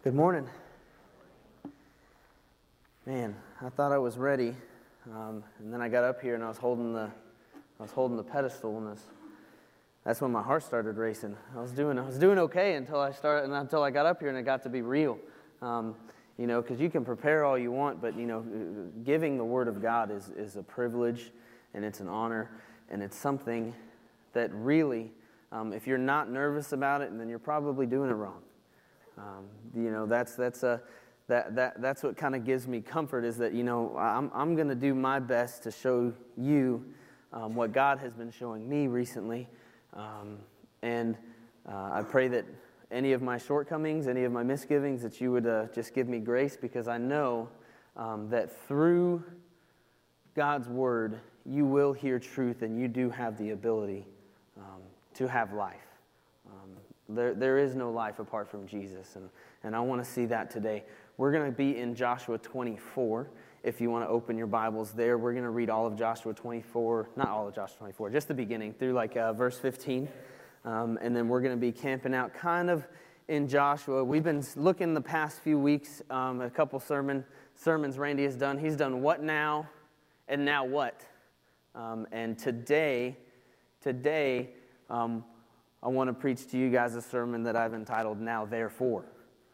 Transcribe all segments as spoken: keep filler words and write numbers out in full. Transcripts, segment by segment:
Good morning. Man, I thought I was ready, um, and then I got up here and I was holding the, I was holding the pedestal, and that's, that's when my heart started racing. I was doing, I was doing okay until I started, and until I got up here and it got to be real. Um, you know, because you can prepare all you want, but you know, giving the Word of God is is a privilege, and it's an honor, and it's something that really, um, if you're not nervous about it, then you're probably doing it wrong. Um, you know, that's that's a that that that's what kind of gives me comfort, is that you know I'm I'm going to do my best to show you um, what God has been showing me recently, um, and uh, I pray that any of my shortcomings, any of my misgivings, that you would uh, just give me grace, because I know um, that through God's Word you will hear truth, and you do have the ability um, to have life. There, there is no life apart from Jesus, and, and I want to see that today. We're going to be in Joshua twenty-four. If you want to open your Bibles there, we're going to read all of Joshua twenty-four, not all of Joshua twenty-four, just the beginning, through like uh, verse fifteen, um, and then we're going to be camping out kind of in Joshua. We've been looking the past few weeks, um, a couple sermon sermons Randy has done. He's done What Now and Now What, um, and today, today, um, I want to preach to you guys a sermon that I've entitled, Now Therefore.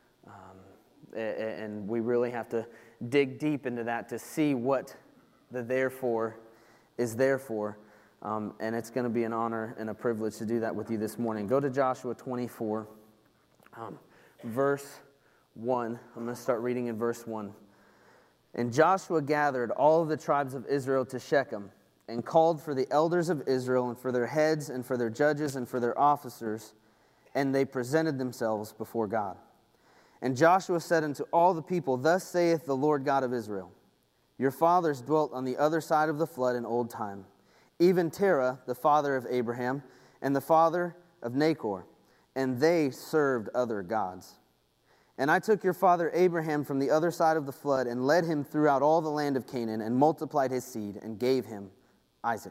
Um, and we really have to dig deep into that to see what the therefore is there for. Um, and it's going to be an honor and a privilege to do that with you this morning. Go to Joshua twenty-four, um, verse one. I'm going to start reading in verse one. And Joshua gathered all of the tribes of Israel to Shechem, and called for the elders of Israel, and for their heads, and for their judges, and for their officers, and they presented themselves before God. And Joshua said unto all the people, Thus saith the Lord God of Israel, Your fathers dwelt on the other side of the flood in old time, even Terah, the father of Abraham, and the father of Nachor, and they served other gods. And I took your father Abraham from the other side of the flood, and led him throughout all the land of Canaan, and multiplied his seed, and gave him Isaac.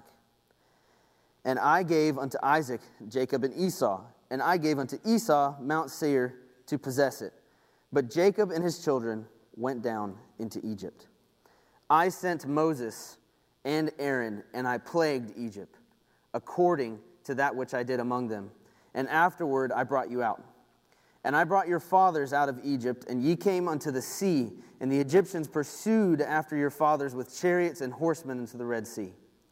And I gave unto Isaac Jacob and Esau, and I gave unto Esau Mount Seir to possess it. But Jacob and his children went down into Egypt. I sent Moses and Aaron, and I plagued Egypt, according to that which I did among them. And afterward I brought you out. And I brought your fathers out of Egypt, and ye came unto the sea, and the Egyptians pursued after your fathers with chariots and horsemen into the Red Sea.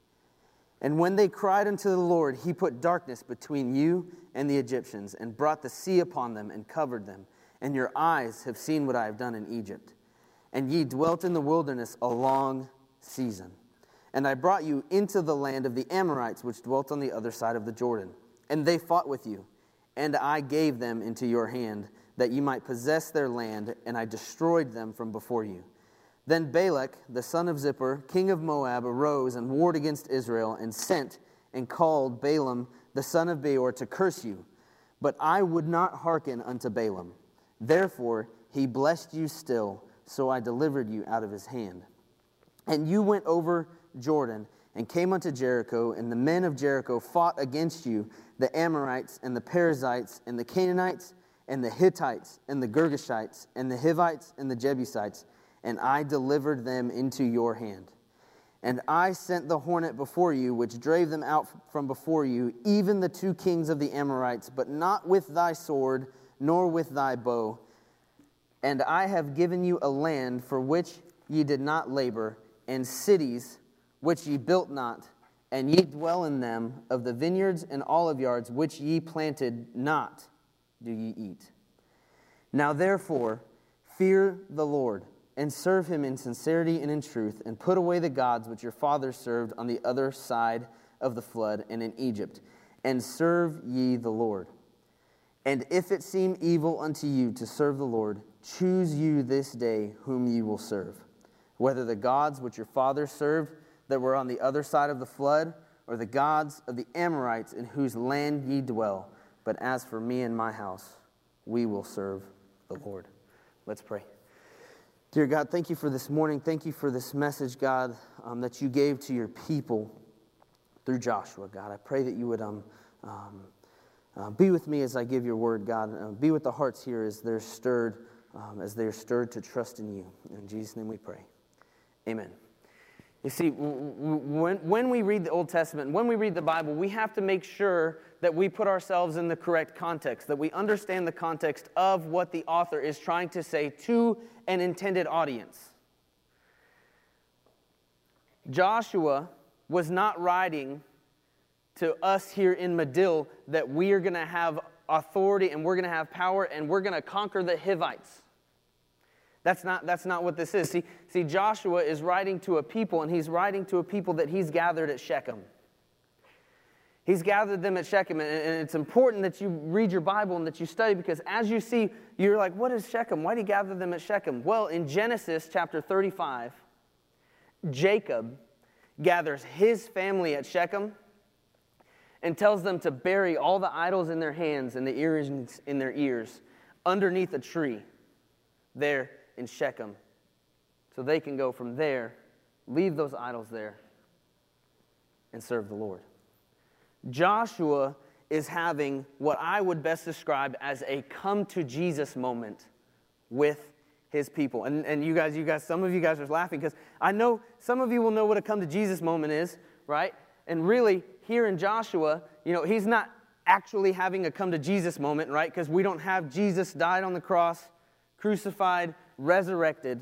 And when they cried unto the Lord, he put darkness between you and the Egyptians, and brought the sea upon them, and covered them. And your eyes have seen what I have done in Egypt. And ye dwelt in the wilderness a long season. And I brought you into the land of the Amorites, which dwelt on the other side of the Jordan. And they fought with you, and I gave them into your hand, that ye might possess their land, and I destroyed them from before you. Then Balak, the son of Zippor, king of Moab, arose and warred against Israel, and sent and called Balaam, the son of Beor, to curse you. But I would not hearken unto Balaam. Therefore he blessed you still, so I delivered you out of his hand. And you went over Jordan, and came unto Jericho, and the men of Jericho fought against you, the Amorites, and the Perizzites, and the Canaanites, and the Hittites, and the Girgashites, and the Hivites, and the Jebusites, and I delivered them into your hand. And I sent the hornet before you, which drave them out from before you, even the two kings of the Amorites, but not with thy sword, nor with thy bow. And I have given you a land for which ye did not labor, and cities which ye built not, and ye dwell in them. Of the vineyards and olive yards which ye planted not, do ye eat. Now therefore, fear the Lord, and serve him in sincerity and in truth, and put away the gods which your fathers served on the other side of the flood and in Egypt, and serve ye the Lord. And if it seem evil unto you to serve the Lord, choose you this day whom ye will serve, whether the gods which your fathers served that were on the other side of the flood, or the gods of the Amorites in whose land ye dwell. But as for me and my house, we will serve the Lord. Let's pray. Dear God, thank you for this morning. Thank you for this message, God, um, that you gave to your people through Joshua, God. I pray that you would um, um, uh, be with me as I give your word, God. Uh, be with the hearts here as they're stirred um, as they are stirred to trust in you. In Jesus' name we pray. Amen. You see, when, when we read the Old Testament, when we read the Bible, we have to make sure that we put ourselves in the correct context, that we understand the context of what the author is trying to say to an intended audience. Joshua was not writing to us here in Medill that we are going to have authority and we're going to have power and we're going to conquer the Hivites. That's not, that's not what this is. See, see, Joshua is writing to a people, and he's writing to a people that he's gathered at Shechem. He's gathered them at Shechem, and, and it's important that you read your Bible and that you study, because as you see, you're like, what is Shechem? Why did he gather them at Shechem? Well, in Genesis chapter thirty-five, Jacob gathers his family at Shechem and tells them to bury all the idols in their hands and the earrings in their ears underneath a tree there in Shechem, so they can go from there, leave those idols there, and serve the Lord. Joshua is having what I would best describe as a come to Jesus moment with his people. And, and you guys, you guys, some of you guys are laughing because I know some of you will know what a come to Jesus moment is, right? And really, here in Joshua, you know, he's not actually having a come to Jesus moment, right? Because we don't have Jesus died on the cross, crucified, resurrected,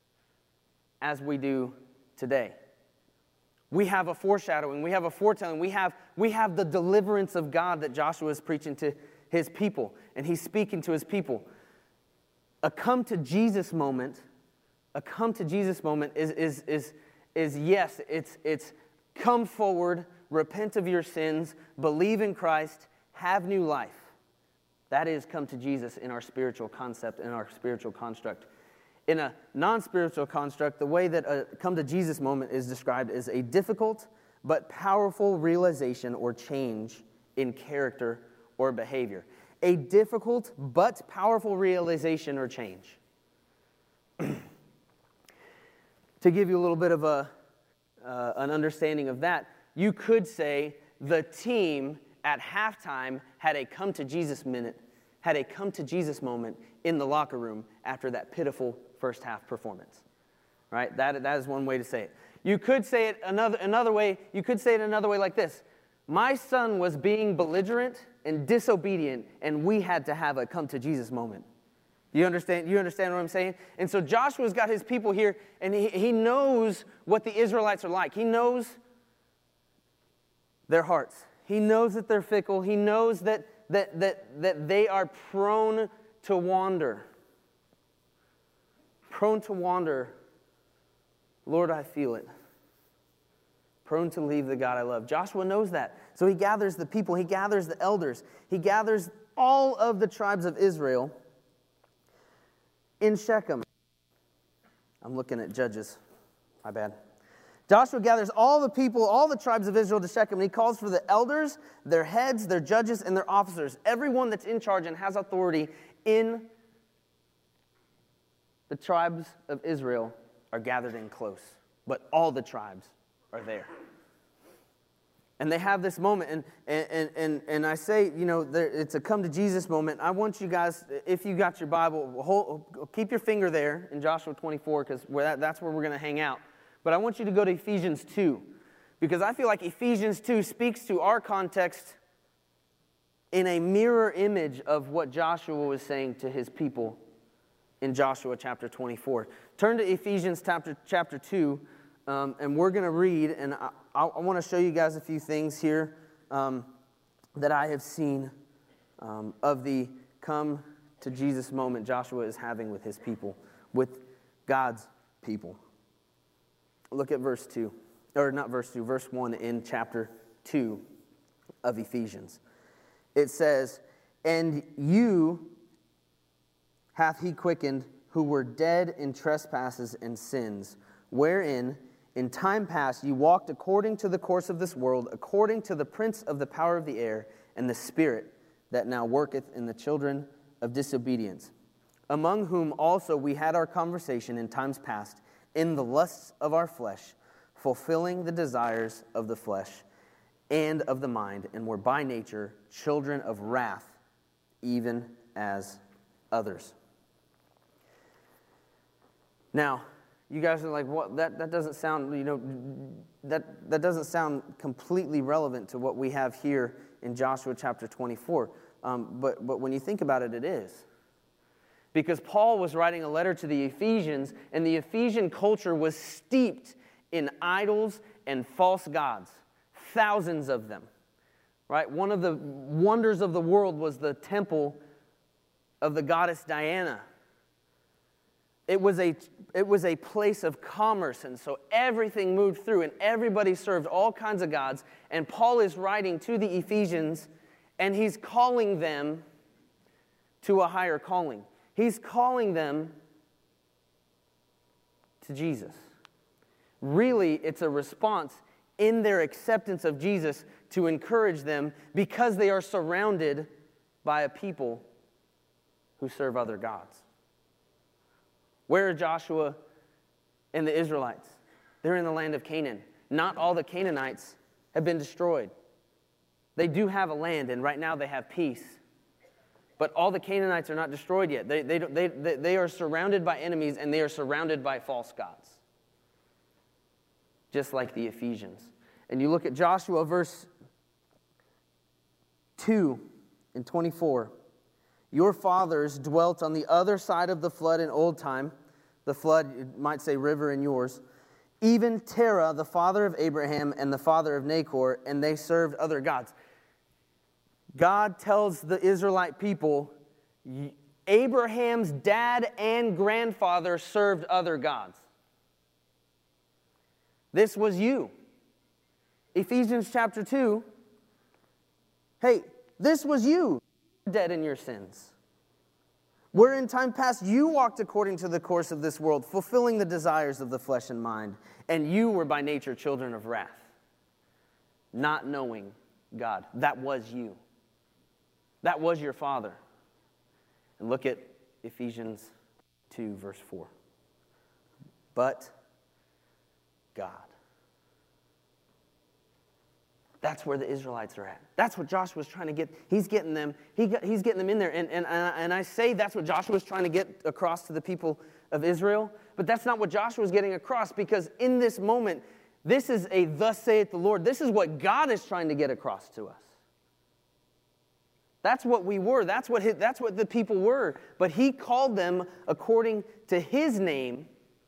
as we do today. We have a foreshadowing, we have a foretelling, we have, we have the deliverance of God that Joshua is preaching to his people, and he's speaking to his people. A come to Jesus moment, a come to Jesus moment is, is, is, is yes, it's, it's come forward, repent of your sins, believe in Christ, have new life. That is come to Jesus in our spiritual concept, in our spiritual construct. In a non-spiritual construct, the way that a come to Jesus moment is described is a difficult but powerful realization or change in character or behavior. A difficult but powerful realization or change. To give you a little bit of a, uh, an understanding of that, you could say the team at halftime had a come to Jesus minute, had a come to Jesus moment in the locker room after that pitiful first half performance. Right? That, that is one way to say it. You could say it another, another way, you could say it another way like this. My son was being belligerent and disobedient, and we had to have a come to Jesus moment. You understand, you understand what I'm saying? And so Joshua's got his people here, and he, he knows what the Israelites are like. He knows their hearts. He knows that they're fickle. He knows that, that, that, that they are prone to wander. Prone to wander. Lord, I feel it. Prone to leave the God I love. Joshua knows that. So he gathers the people. He gathers the elders. He gathers all of the tribes of Israel in Shechem. I'm looking at Judges. My bad. Joshua gathers all the people, all the tribes of Israel to Shechem, and he calls for the elders, their heads, their judges, and their officers. Everyone that's in charge and has authority in the tribes of Israel are gathered in close. But all the tribes are there. And they have this moment, and and and and I say, you know, there, it's a come to Jesus moment. I want you guys, if you got your Bible, hold, keep your finger there in Joshua twenty-four, because that, that's where we're going to hang out. But I want you to go to Ephesians two, because I feel like Ephesians two speaks to our context in a mirror image of what Joshua was saying to his people in Joshua chapter twenty-four. Turn to Ephesians chapter, chapter two, um, and we're going to read, and I, I, I want to show you guys a few things here um, that I have seen um, of the come to Jesus moment Joshua is having with his people, with God's people. Look at verse two, or not verse two, verse one in chapter two of Ephesians. It says, "And you hath he quickened, who were dead in trespasses and sins, wherein in time past you walked according to the course of this world, according to the prince of the power of the air, and the spirit that now worketh in the children of disobedience, among whom also we had our conversation in times past, in the lusts of our flesh, fulfilling the desires of the flesh and of the mind, and were by nature children of wrath, even as others." Now, you guys are like, what? That, that doesn't sound, you know, that, that doesn't sound completely relevant to what we have here in Joshua chapter twenty-four. Um, but, but when you think about it, it is. Because Paul was writing a letter to the Ephesians, and the Ephesian culture was steeped in idols and false gods. Thousands of them. Right? One of the wonders of the world was the temple of the goddess Diana. It was a, it was a place of commerce, and so everything moved through, and everybody served all kinds of gods. And Paul is writing to the Ephesians, and he's calling them to a higher calling. He's calling them to Jesus. Really, it's a response in their acceptance of Jesus to encourage them because they are surrounded by a people who serve other gods. Where are Joshua and the Israelites? They're in the land of Canaan. Not all the Canaanites have been destroyed. They do have a land, and right now they have peace. But all the Canaanites are not destroyed yet. They, they, they, they are surrounded by enemies, and they are surrounded by false gods. Just like the Ephesians. And you look at Joshua verse two and twenty-four. Your fathers dwelt on the other side of the flood in old time. The flood, you might say river in yours. Even Terah, the father of Abraham and the father of Nahor, and they served other gods. God tells the Israelite people, Abraham's dad and grandfather served other gods. This was you. Ephesians chapter two. Hey, this was you, dead in your sins. Where in time past you walked according to the course of this world, fulfilling the desires of the flesh and mind, and you were by nature children of wrath, not knowing God. That was you. That was your father. And look at Ephesians two, verse four. But God. That's where the Israelites are at. That's what Joshua's trying to get. He's getting them, he got, he's getting them in there. And, and, and I say that's what Joshua's trying to get across to the people of Israel. But that's not what Joshua's getting across, because in this moment, this is a thus saith the Lord. This is what God is trying to get across to us. That's what we were. That's what, his, that's what the people were. But he called them according to his name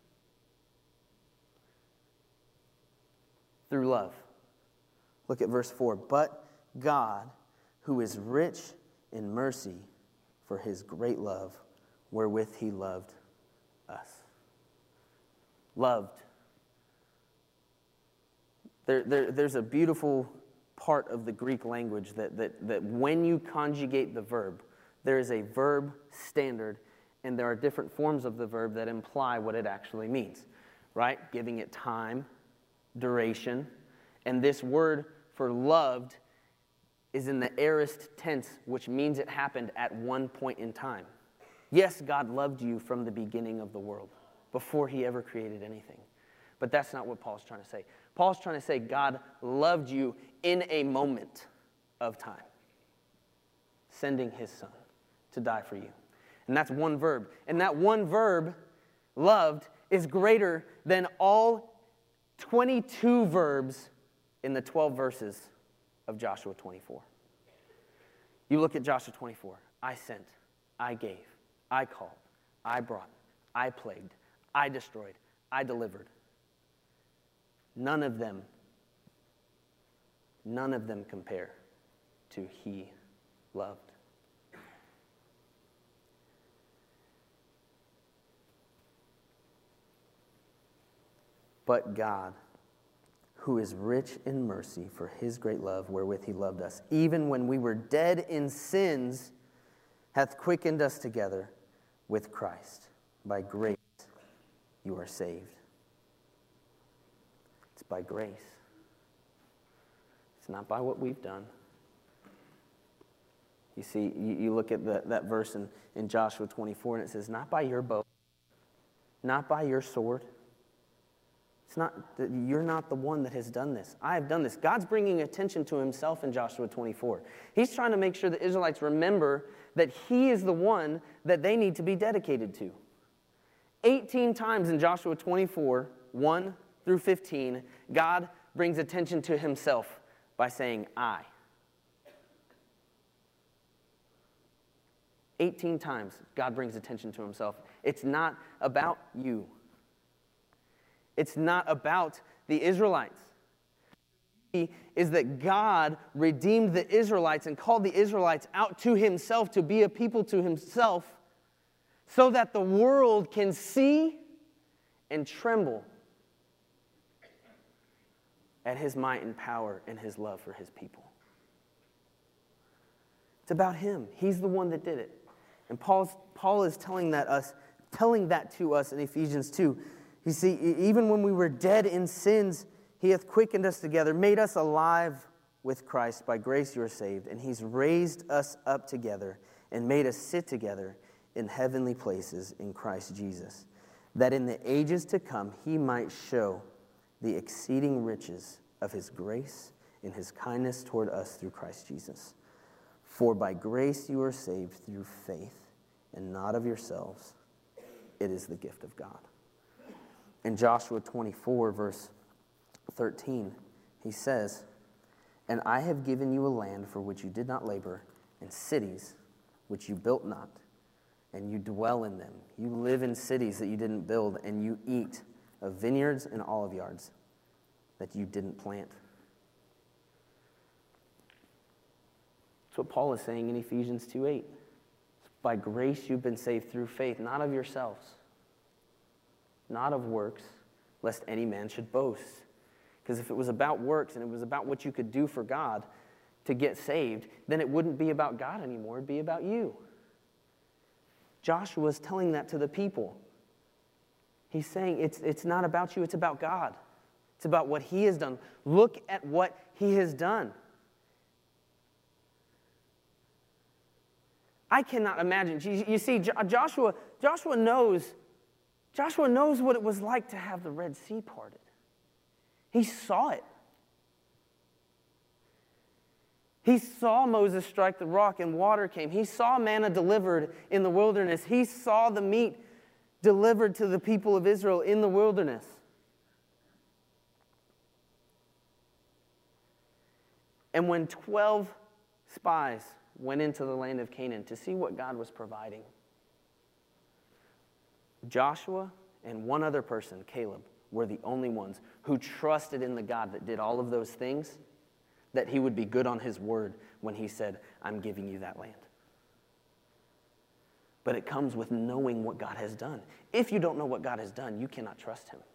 through love. Look at verse four. But God, who is rich in mercy for his great love, wherewith he loved us. Loved. There, there, there's a beautiful part of the Greek language that, that, that when you conjugate the verb, there is a verb standard, and there are different forms of the verb that imply what it actually means, right? Giving it time, duration, and this word for loved is in the aorist tense, which means it happened at one point in time. Yes, God loved you from the beginning of the world, before he ever created anything. But that's not what Paul's trying to say. Paul's trying to say God loved you in a moment of time, sending his son to die for you. And that's one verb. And that one verb, loved, is greater than all twenty-two verbs in the twelve verses of Joshua twenty-four. You look at Joshua twenty-four. I sent, I gave, I called, I brought, I plagued, I destroyed, I delivered. None of them, none of them compare to he loved. But God, who is rich in mercy for his great love wherewith he loved us, even when we were dead in sins, hath quickened us together with Christ. By grace you are saved. It's by grace. It's not by what we've done. You see, you, you look at the, that verse in, in Joshua twenty-four, and it says, not by your bow, not by your sword. It's not, you're not the one that has done this. I have done this. God's bringing attention to himself in Joshua twenty-four. He's trying to make sure the Israelites remember that he is the one that they need to be dedicated to. eighteen times in Joshua twenty-four, one through fifteen, God brings attention to himself by saying, I. eighteen times, God brings attention to himself. It's not about you. It's not about the Israelites. Is that God redeemed the Israelites and called the Israelites out to himself to be a people to himself so that the world can see and tremble at his might and power and his love for his people. It's about him. He's the one that did it. And Paul's, Paul is telling that us, telling that to us in Ephesians two. You see, even when we were dead in sins, he hath quickened us together, made us alive with Christ. By grace you are saved. And he's raised us up together and made us sit together in heavenly places in Christ Jesus, that in the ages to come he might show the exceeding riches of his grace in his kindness toward us through Christ Jesus. For by grace you are saved through faith, and not of yourselves. It is the gift of God. In Joshua twenty-four, verse thirteen, he says, and I have given you a land for which you did not labor, and cities which you built not, and you dwell in them. You live in cities that you didn't build, and you eat of vineyards and olive yards that you didn't plant. That's what Paul is saying in Ephesians two eight. By grace you've been saved through faith, not of yourselves, not of works, lest any man should boast. Because if it was about works and it was about what you could do for God to get saved, then it wouldn't be about God anymore. It'd be about you. Joshua is telling that to the people. He's saying it's, it's not about you, it's about God. It's about what he has done. Look at what he has done. I cannot imagine. You see, Joshua, Joshua knows, Joshua knows what it was like to have the Red Sea parted. He saw it. He saw Moses strike the rock and water came. He saw manna delivered in the wilderness. He saw the meat delivered to the people of Israel in the wilderness. And when twelve spies went into the land of Canaan to see what God was providing, Joshua and one other person, Caleb, were the only ones who trusted in the God that did all of those things, that he would be good on his word when he said, I'm giving you that land. But it comes with knowing what God has done. If you don't know what God has done, you cannot trust him.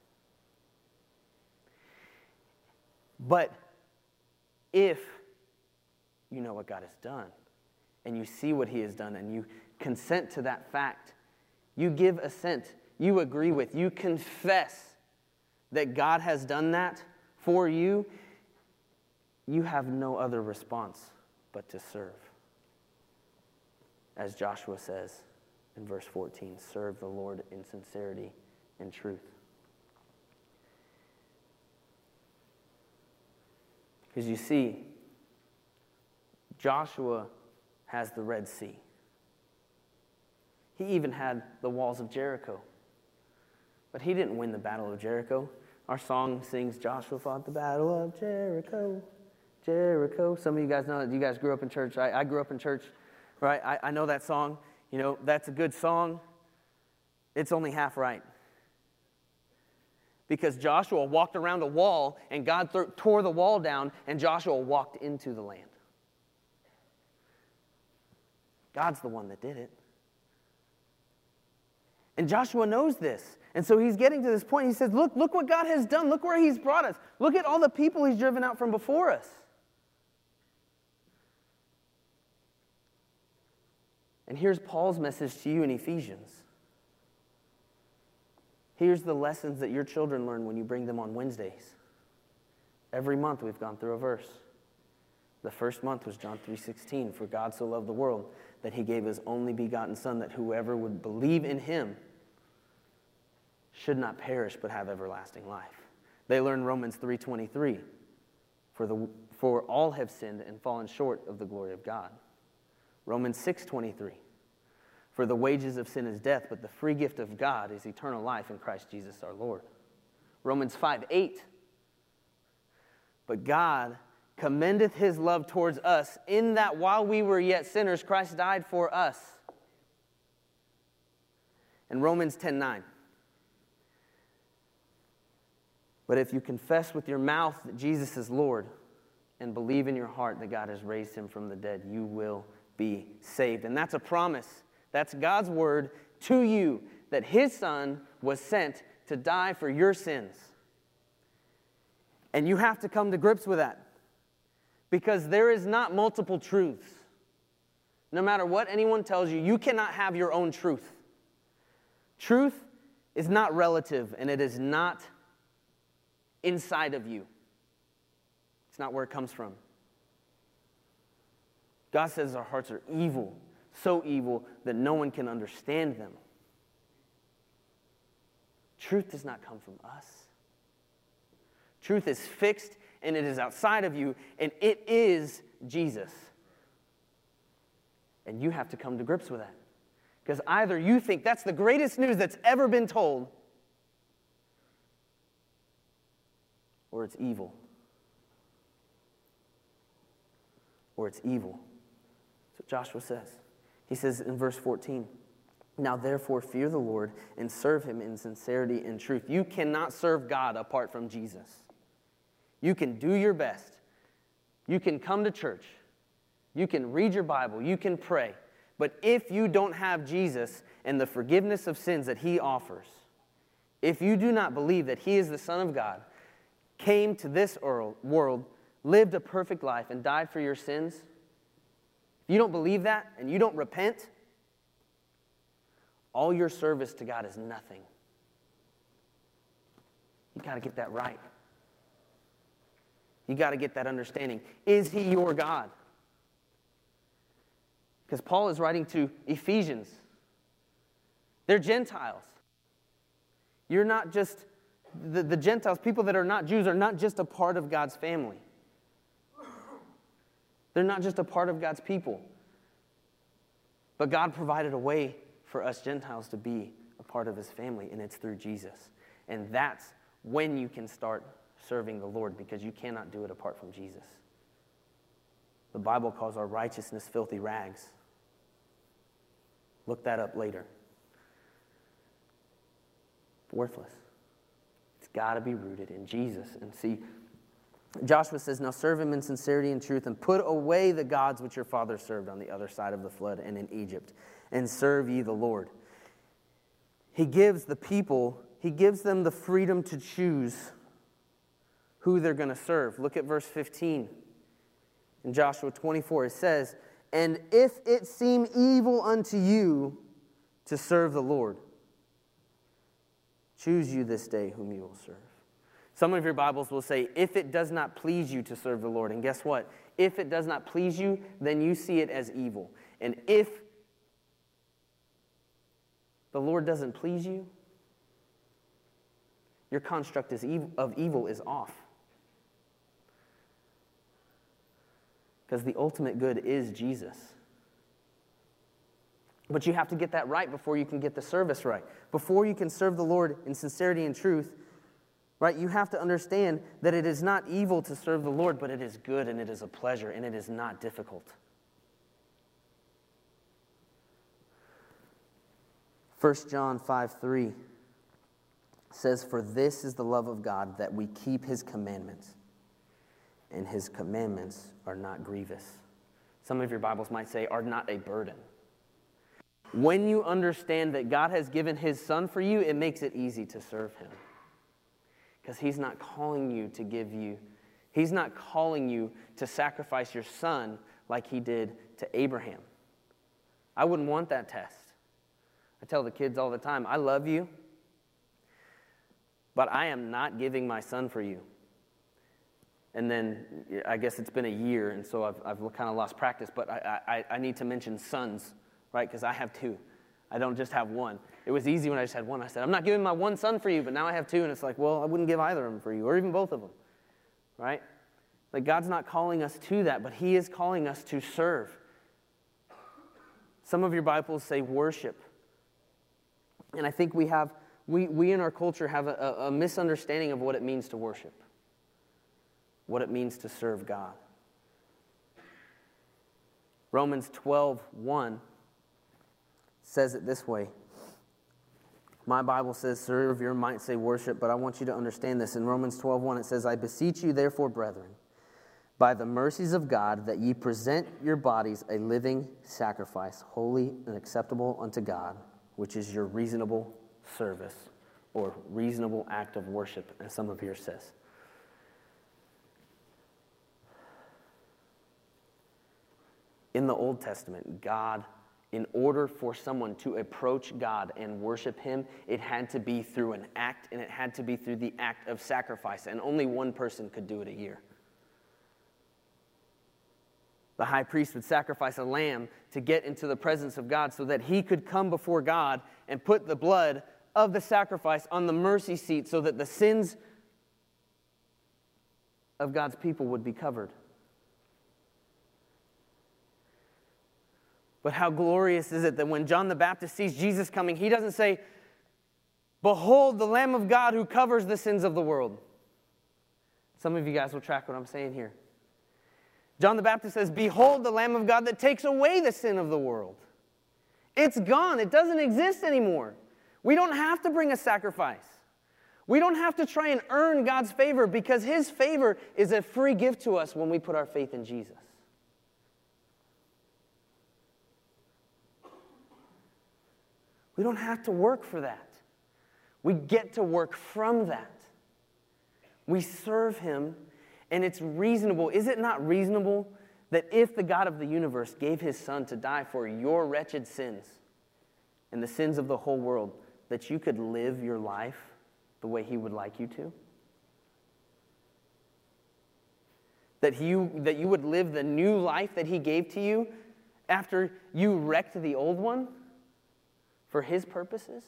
But if you know what God has done, and you see what he has done, and you consent to that fact, you give assent, you agree with, you confess that God has done that for you, you have no other response but to serve. As Joshua says in verse fourteen, serve the Lord in sincerity and truth. Because you see, Joshua has the Red Sea. He even had the walls of Jericho. But he didn't win the battle of Jericho. Our song sings, Joshua fought the battle of Jericho, Jericho. Some of you guys know that. You guys grew up in church. I, I grew up in church, right? I, I know that song. You know, that's a good song. It's only half right. Because Joshua walked around a wall, and God th- tore the wall down, and Joshua walked into the land. God's the one that did it. And Joshua knows this. And so he's getting to this point. He says, look, look what God has done. Look where he's brought us. Look at all the people he's driven out from before us. And here's Paul's message to you in Ephesians. Here's the lessons that your children learn when you bring them on Wednesdays. Every month we've gone through a verse. The first month was John three sixteen. For God so loved the world that he gave his only begotten Son, that whoever would believe in him should not perish but have everlasting life. They learned Romans three twenty-three. For the for all have sinned and fallen short of the glory of God. Romans six twenty-three. For the wages of sin is death, but the free gift of God is eternal life in Christ Jesus our Lord. Romans five eight. But God commendeth his love towards us, in that while we were yet sinners, Christ died for us. And Romans ten nine. But if you confess with your mouth that Jesus is Lord, and believe in your heart that God has raised him from the dead, you will be saved. And that's a promise. That's God's word to you, that his Son was sent to die for your sins. And you have to come to grips with that. Because there is not multiple truths. No matter what anyone tells you, you cannot have your own truth. Truth is not relative, and it is not inside of you. It's not where it comes from. God says our hearts are evil, so evil that no one can understand them. Truth does not come from us. Truth is fixed, and it is outside of you, and it is Jesus. And you have to come to grips with that. Because either you think that's the greatest news that's ever been told, or it's evil. Or it's evil. That's what Joshua says. He says in verse fourteen, now therefore fear the Lord and serve him in sincerity and truth. You cannot serve God apart from Jesus. You can do your best. You can come to church. You can read your Bible. You can pray. But if you don't have Jesus and the forgiveness of sins that he offers, if you do not believe that he is the Son of God, came to this world, lived a perfect life, and died for your sins, if you don't believe that and you don't repent, all your service to God is nothing. You got to get that right. You got to get that understanding. Is he your God? Because Paul is writing to Ephesians. They're Gentiles. You're not just, the, the Gentiles, people that are not Jews, are not just a part of God's family. They're not just a part of God's people. But God provided a way for us Gentiles to be a part of his family, and it's through Jesus. And that's when you can start serving the Lord, because you cannot do it apart from Jesus. The Bible calls our righteousness filthy rags. Look that up later. Worthless. It's got to be rooted in Jesus. And see, Joshua says, now serve him in sincerity and truth, and put away the gods which your fathers served on the other side of the flood and in Egypt, and serve ye the Lord. He gives the people, he gives them the freedom to choose who they're going to serve. Look at verse fifteen. In Joshua twenty-four, it says, and if it seem evil unto you to serve the Lord, choose you this day whom you will serve. Some of your Bibles will say, if it does not please you to serve the Lord. And guess what? If it does not please you, then you see it as evil. And if the Lord doesn't please you, your construct is evil, of evil is off. Because the ultimate good is Jesus. But you have to get that right before you can get the service right. Before you can serve the Lord in sincerity and truth, right, you have to understand that it is not evil to serve the Lord, but it is good and it is a pleasure and it is not difficult. First John five three says, for this is the love of God, that we keep his commandments, and his commandments are not grievous. Some of your Bibles might say, are not a burden. When you understand that God has given his Son for you, it makes it easy to serve him. Because he's not calling you to give you, he's not calling you to sacrifice your son like he did to Abraham. I wouldn't want that test. I tell the kids all the time, I love you, but I am not giving my son for you. And then I guess it's been a year, and so I've, I've kind of lost practice, but I, I, I need to mention sons, right? Because I have two. I don't just have one. It was easy when I just had one. I said, I'm not giving my one son for you, but now I have two, and it's like, well, I wouldn't give either of them for you, or even both of them, right? Like, God's not calling us to that, but he is calling us to serve. Some of your Bibles say worship. And I think we have, we, we in our culture have a, a misunderstanding of what it means to worship, what it means to serve God. Romans twelve one says it this way. My Bible says, serve, your might say worship, but I want you to understand this. In Romans twelve one, it says, I beseech you, therefore, brethren, by the mercies of God, that ye present your bodies a living sacrifice, holy and acceptable unto God, which is your reasonable service, or reasonable act of worship, as some of yours says. In the Old Testament, God, in order for someone to approach God and worship Him, it had to be through an act, and it had to be through the act of sacrifice, and only one person could do it a year. The high priest would sacrifice a lamb to get into the presence of God so that he could come before God and put the blood of the sacrifice on the mercy seat so that the sins of God's people would be covered. But how glorious is it that when John the Baptist sees Jesus coming, he doesn't say, behold the Lamb of God who covers the sins of the world. Some of you guys will track what I'm saying here. John the Baptist says, behold the Lamb of God that takes away the sin of the world. It's gone. It doesn't exist anymore. We don't have to bring a sacrifice. We don't have to try and earn God's favor because His favor is a free gift to us when we put our faith in Jesus. We don't have to work for that. We get to work from that. We serve Him, and it's reasonable. Is it not reasonable that if the God of the universe gave His Son to die for your wretched sins and the sins of the whole world, that you could live your life the way He would like you to? That you, that you would live the new life that He gave to you after you wrecked the old one? For His purposes?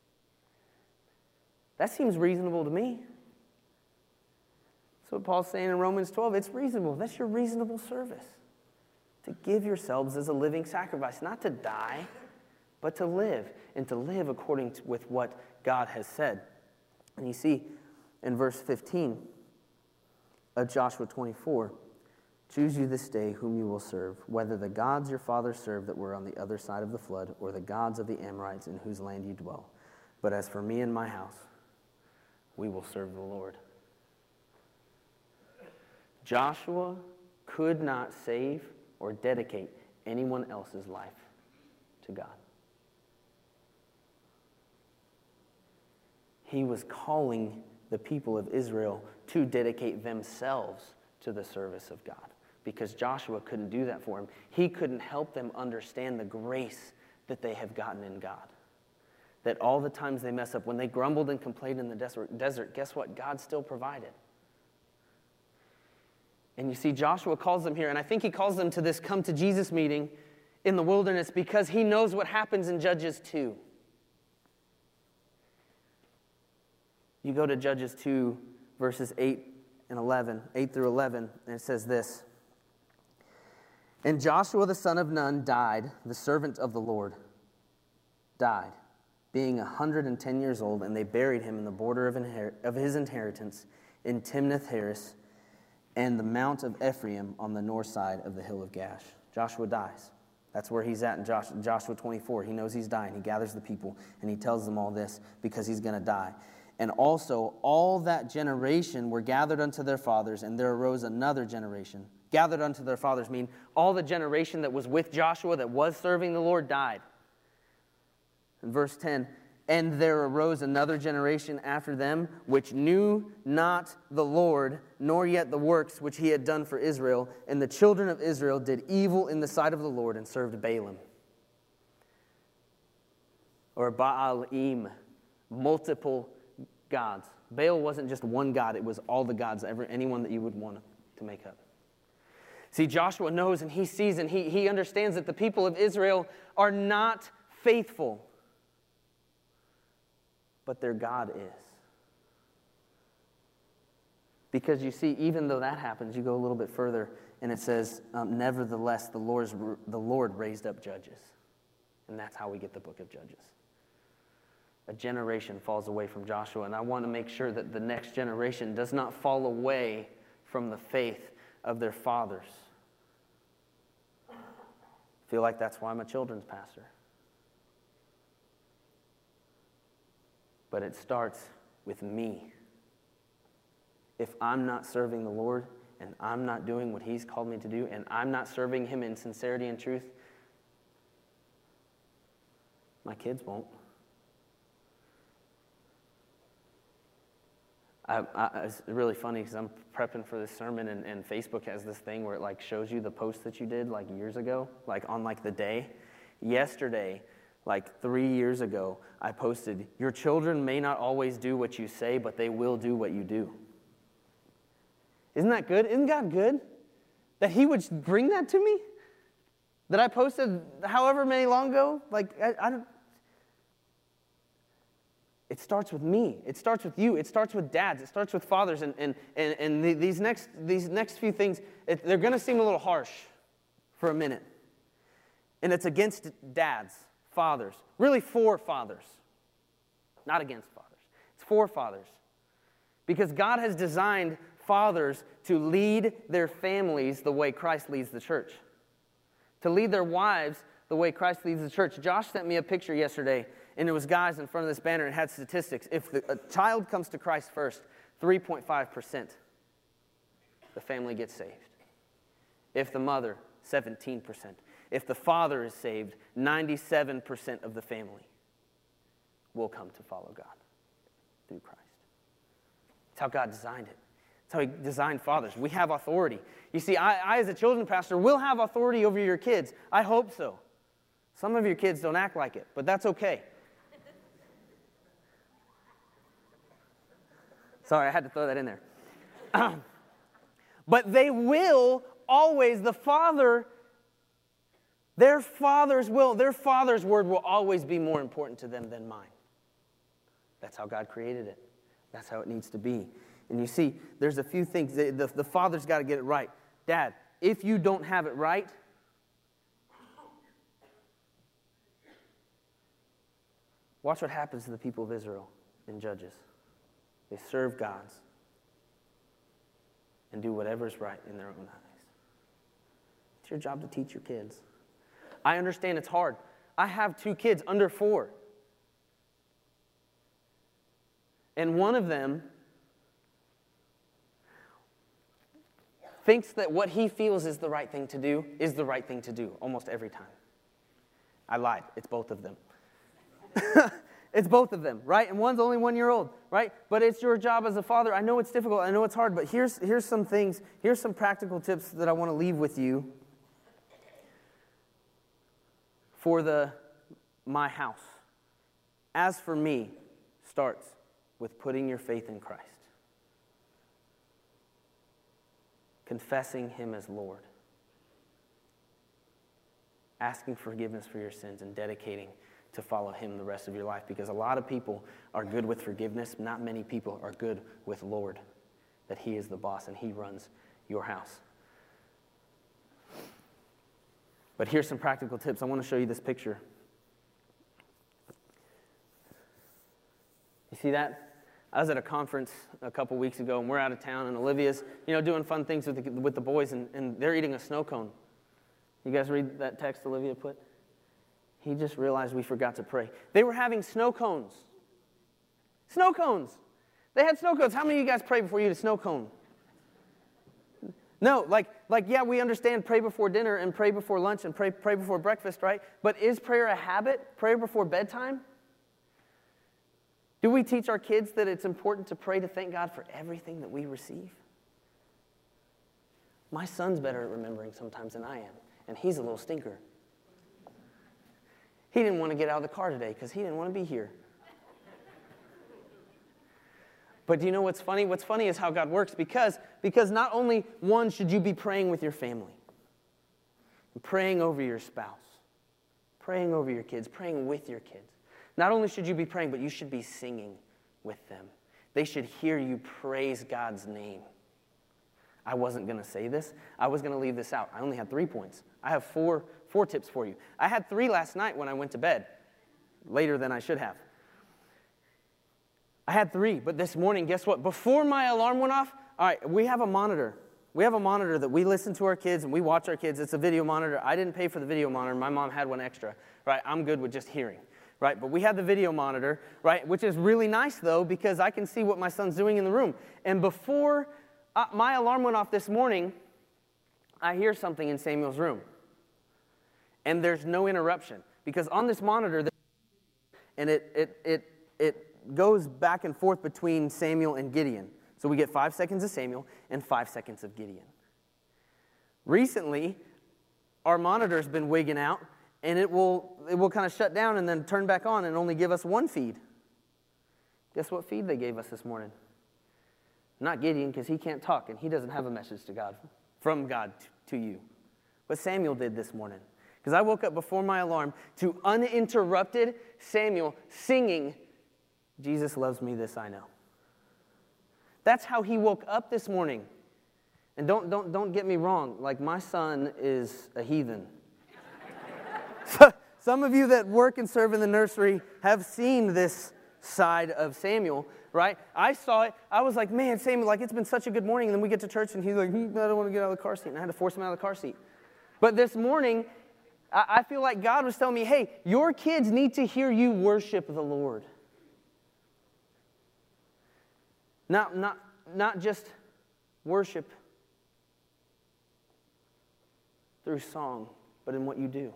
That seems reasonable to me. That's what Paul's saying in Romans twelve. It's reasonable. That's your reasonable service. To give yourselves as a living sacrifice. Not to die, but to live. And to live according to, with what God has said. And you see in verse fifteen of Joshua twenty-four, choose you this day whom you will serve, whether the gods your fathers served that were on the other side of the flood, or the gods of the Amorites in whose land you dwell. But as for me and my house, we will serve the Lord. Joshua could not save or dedicate anyone else's life to God. He was calling the people of Israel to dedicate themselves to the service of God. Because Joshua couldn't do that for him. He couldn't help them understand the grace that they have gotten in God. That all the times they mess up, when they grumbled and complained in the desert, desert, guess what? God still provided. And you see, Joshua calls them here, and I think he calls them to this come to Jesus meeting in the wilderness because he knows what happens in Judges two. You go to Judges two, verses eight and eleven, eight through eleven, and it says this. And Joshua the son of Nun died, the servant of the Lord, died, being a hundred and ten years old, and they buried him in the border of, inher- of his inheritance in Timnath-Heres and the mount of Ephraim on the north side of the hill of Gash. Joshua dies. That's where he's at in Joshua, Joshua twenty-four. He knows he's dying. He gathers the people, and he tells them all this because he's going to die. And also, all that generation were gathered unto their fathers, and there arose another generation. Gathered unto their fathers mean all the generation that was with Joshua, that was serving the Lord, died. In verse ten, and there arose another generation after them, which knew not the Lord, nor yet the works which He had done for Israel. And the children of Israel did evil in the sight of the Lord, and served Baalim. Or Baalim, multiple gods. Baal wasn't just one god, it was all the gods, ever, anyone that you would want to make up. See, Joshua knows and he sees and he, he understands that the people of Israel are not faithful, but their God is. Because you see, even though that happens, you go a little bit further and it says, um, nevertheless, the Lord's, the Lord raised up judges. And that's how we get the book of Judges. A generation falls away from Joshua, and I want to make sure that the next generation does not fall away from the faith of their fathers. I feel like that's why I'm a children's pastor. But it starts with me. If I'm not serving the Lord, and I'm not doing what He's called me to do, and I'm not serving Him in sincerity and truth, my kids won't. I, I, it's really funny because I'm prepping for this sermon, and, and Facebook has this thing where it like shows you the post that you did like years ago, like on like the day. Yesterday, like three years ago, I posted, "Your children may not always do what you say, but they will do what you do." Isn't that good? Isn't God good? That He would bring that to me? That I posted however many long ago? Like, I, I don't... It starts with me. It starts with you. It starts with dads. It starts with fathers. And, and, and, and the, these, next, these next few things, it, they're going to seem a little harsh for a minute. And it's against dads, fathers. Really for fathers. Not against fathers. It's for fathers. Because God has designed fathers to lead their families the way Christ leads the church. To lead their wives the way Christ leads the church. Josh sent me a picture yesterday, and there was guys in front of this banner, and it had statistics. If the, a child comes to Christ first, three point five percent, the family gets saved. If the mother, seventeen percent. If the father is saved, ninety-seven percent of the family will come to follow God through Christ. That's how God designed it. That's how He designed fathers. We have authority. You see, I, I as a children's pastor will have authority over your kids. I hope so. Some of your kids don't act like it, but that's okay. Sorry, I had to throw that in there. But they will always, the father, their father's will, their father's word will always be more important to them than mine. That's how God created it. That's how it needs to be. And you see, there's a few things. The, the, the father's got to get it right. Dad, if you don't have it right, watch what happens to the people of Israel in Judges. They serve gods and do whatever is right in their own eyes. It's your job to teach your kids. I understand it's hard. I have two kids under four. And one of them thinks that what he feels is the right thing to do is the right thing to do almost every time. I lied. It's both of them. It's both of them, right? And one's only one year old, right? But it's your job as a father. I know it's difficult. I know it's hard. But here's, here's some things. Here's some practical tips that I want to leave with you for the my house. As for me, starts with putting your faith in Christ. Confessing Him as Lord. Asking forgiveness for your sins and dedicating to follow Him the rest of your life. Because a lot of people are good with forgiveness. Not many people are good with Lord. That He is the boss and He runs your house. But here's some practical tips. I want to show you this picture. You see that? I was at a conference a couple weeks ago, and we're out of town, and Olivia's, you know, doing fun things with the, with the boys, and, and they're eating a snow cone. You guys read that text Olivia put? He just realized we forgot to pray. They were having snow cones. Snow cones. They had snow cones. How many of you guys pray before you eat a snow cone? No, like, like yeah, we understand pray before dinner and pray before lunch and pray, pray before breakfast, right? But is prayer a habit? Prayer before bedtime? Do we teach our kids that it's important to pray to thank God for everything that we receive? My son's better at remembering sometimes than I am, and he's a little stinker. He didn't want to get out of the car today because he didn't want to be here. But do you know what's funny? What's funny is how God works, because, because not only, one, should you be praying with your family, praying over your spouse, praying over your kids, praying with your kids. Not only should you be praying, but you should be singing with them. They should hear you praise God's name. I wasn't going to say this. I was going to leave this out. I only had three points. I have four, four tips for you. I had three last night when I went to bed, later than I should have. I had three, but this morning, guess what? Before my alarm went off, all right, we have a monitor. We have a monitor that we listen to our kids and we watch our kids. It's a video monitor. I didn't pay for the video monitor. My mom had one extra, right? I'm good with just hearing, right? But we had the video monitor, right, which is really nice, though, because I can see what my son's doing in the room. And before uh, my alarm went off this morning, I hear something in Samuel's room. And there's no interruption because on this monitor, and it it it it goes back and forth between Samuel and Gideon. So we get five seconds of Samuel and five seconds of Gideon. Recently, our monitor's been wigging out, and it will it will kind of shut down and then turn back on and only give us one feed. Guess what feed they gave us this morning? Not Gideon, because he can't talk, and he doesn't have a message to God, from God to you. But Samuel did this morning. Because I woke up before my alarm to uninterrupted Samuel singing, Jesus loves me, this I know. That's how he woke up this morning. And don't don't don't get me wrong, like my son is a heathen. So, some of you that work and serve in the nursery have seen this side of Samuel, right? I saw it. I was like, man, Samuel, like it's been such a good morning. And then we get to church and he's like, hmm, I don't want to get out of the car seat. And I had to force him out of the car seat. But this morning, I feel like God was telling me, hey, your kids need to hear you worship the Lord. Not, not, not just worship through song, but in what you do.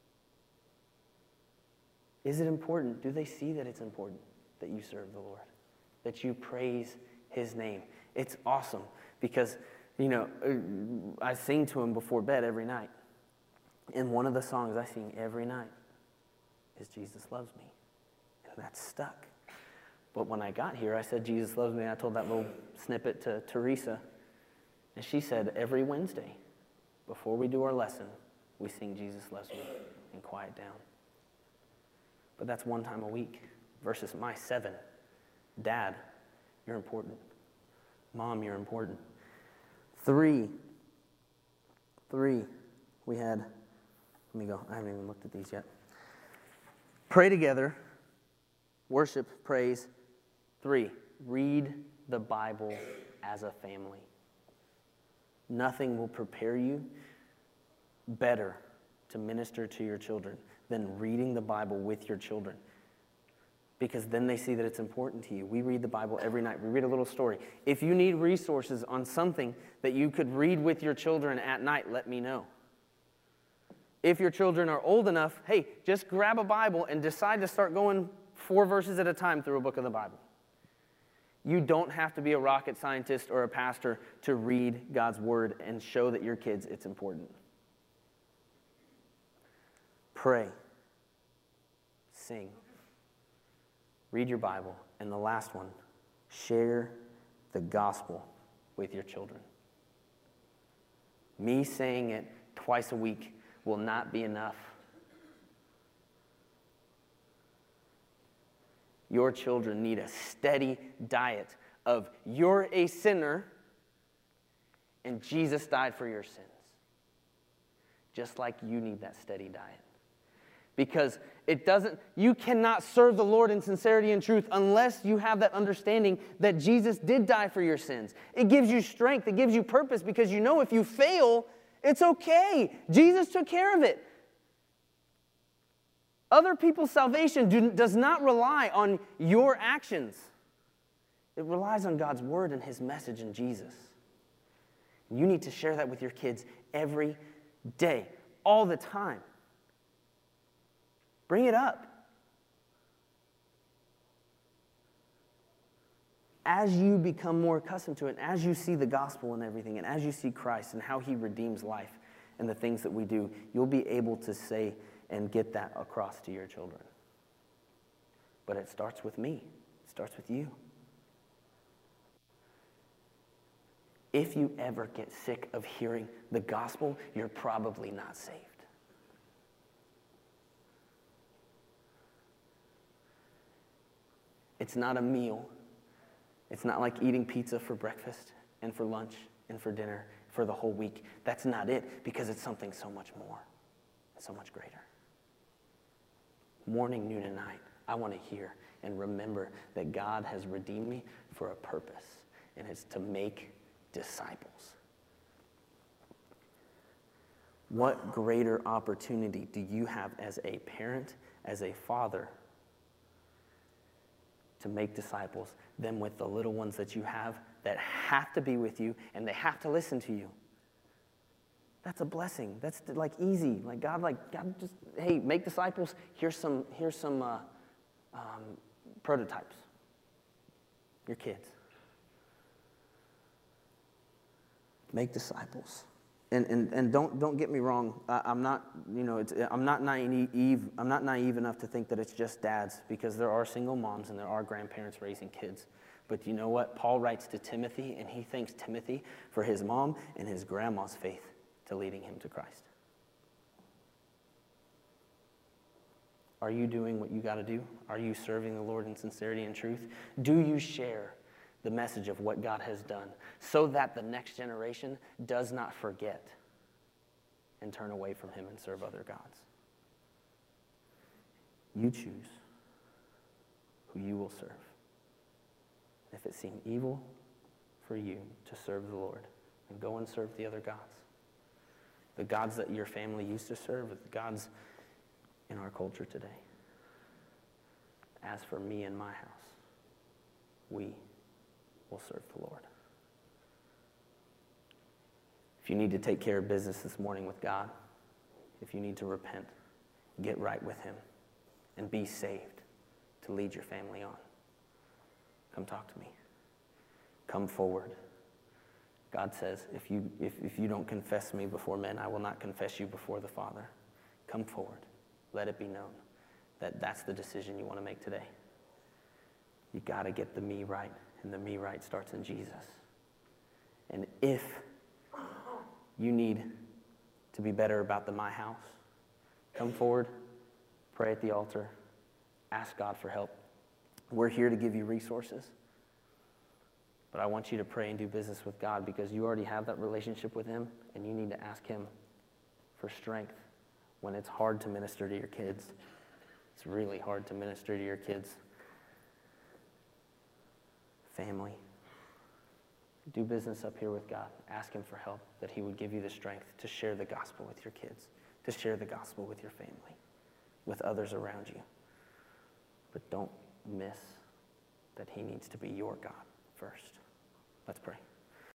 Is it important? Do they see that it's important that you serve the Lord? That you praise His name? It's awesome because, you know, I sing to Him before bed every night. And one of the songs I sing every night is Jesus Loves Me. And that's stuck. But when I got here, I said, Jesus loves me. I told that little snippet to Teresa. And she said, every Wednesday, before we do our lesson, we sing Jesus Loves Me and quiet down. But that's one time a week versus my seven. Dad, you're important. Mom, you're important. Three. Three. We had... Let me go. I haven't even looked at these yet. Pray together. Worship, praise. Three, read the Bible as a family. Nothing will prepare you better to minister to your children than reading the Bible with your children. Because then they see that it's important to you. We read the Bible every night. We read a little story. If you need resources on something that you could read with your children at night, let me know. If your children are old enough, hey, just grab a Bible and decide to start going four verses at a time through a book of the Bible. You don't have to be a rocket scientist or a pastor to read God's Word and show that your kids it's important. Pray. Sing. Read your Bible. And the last one, share the gospel with your children. Me saying it twice a week will not be enough. Your children need a steady diet of you're a sinner and Jesus died for your sins. Just like you need that steady diet. Because it doesn't, you cannot serve the Lord in sincerity and truth unless you have that understanding that Jesus did die for your sins. It gives you strength, it gives you purpose because you know if you fail, it's okay. Jesus took care of it. Other people's salvation do, does not rely on your actions. It relies on God's word and His message in Jesus. You need to share that with your kids every day, all the time. Bring it up. As you become more accustomed to it, as you see the gospel and everything, and as you see Christ and how He redeems life and the things that we do, you'll be able to say and get that across to your children. But it starts with me. It starts with you. If you ever get sick of hearing the gospel, you're probably not saved. It's not a meal. It's not like eating pizza for breakfast and for lunch and for dinner for the whole week. That's not it, because it's something so much more. so much greater. Morning, noon, and night, I want to hear and remember that God has redeemed me for a purpose, and it's to make disciples. What greater opportunity do you have as a parent, as a father, to make disciples than with the little ones that you have that have to be with you and they have to listen to you? That's a blessing. That's like easy. Like God, like God, just hey, make disciples. Here's some. Here's some uh, um, prototypes. Your kids. Make disciples, and and and don't don't get me wrong. I, I'm not you know it's I'm not naive. I'm not naive enough to think that it's just dads, because there are single moms and there are grandparents raising kids. But you know what? Paul writes to Timothy, and he thanks Timothy for his mom and his grandma's faith to leading him to Christ. Are you doing what you got to do? Are you serving the Lord in sincerity and truth? Do you share the message of what God has done so that the next generation does not forget and turn away from him and serve other gods? You choose who you will serve. If it seemed evil for you to serve the Lord, then go and serve the other gods. The gods that your family used to serve, the gods in our culture today. As for me and my house, we will serve the Lord. If you need to take care of business this morning with God, if you need to repent, get right with him, and be saved to lead your family on, come talk to me. Come forward. God says, if you, if, if you don't confess me before men, I will not confess you before the Father. Come forward. Let it be known that that's the decision you want to make today. You got to get the me right, and the me right starts in Jesus. And if you need to be better about the my house, come forward, pray at the altar, ask God for help. We're here to give you resources. But I want you to pray and do business with God, because you already have that relationship with him, and you need to ask him for strength when it's hard to minister to your kids. It's really hard to minister to your kids. Family. Do business up here with God. Ask him for help, that he would give you the strength to share the gospel with your kids, to share the gospel with your family, with others around you. But don't miss that he needs to be your God first. Let's pray.